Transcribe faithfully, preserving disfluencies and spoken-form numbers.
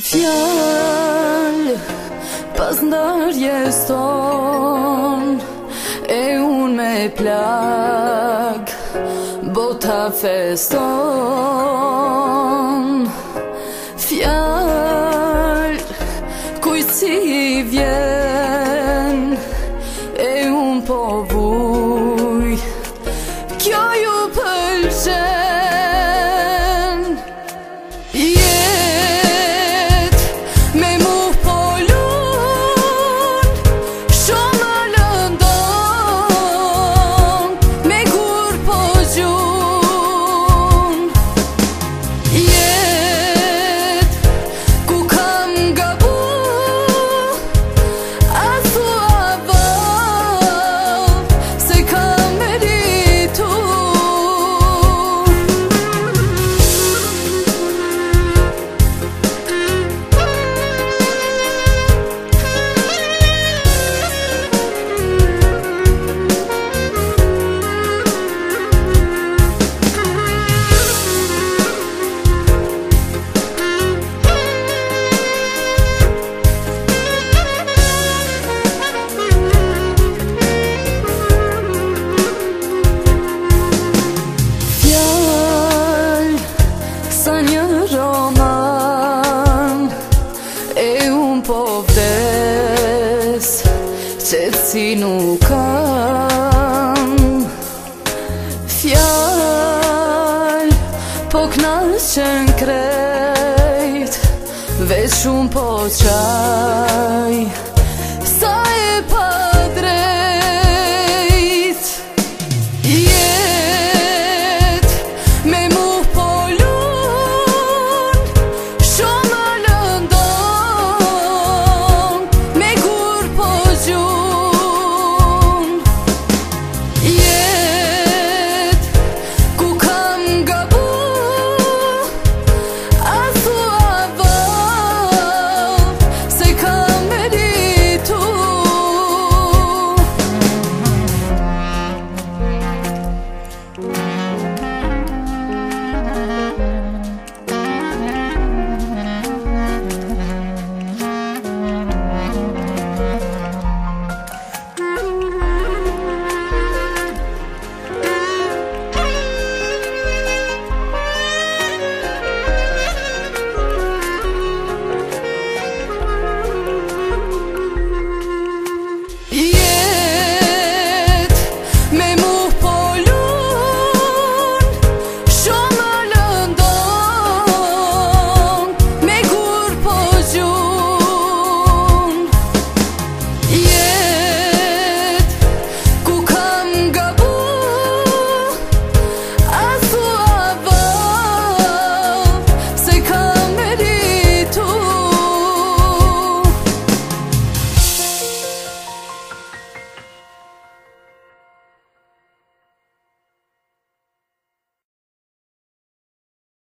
Fjallë pas ndarjes ton e unë me plag bota feston. Fjallë kujt si vjen e unë po vuj, kjo ju pëlqen. Jet me mu po lun, shumë më lëndon, me kur po gjun. Jet ku kam gabu, a thua vall se kam meritu. Sa një roman e unë po vdes, qetësi nuk kam. Fjallë po knaqen krejt, veç unë po qaj, sa e pa drejt.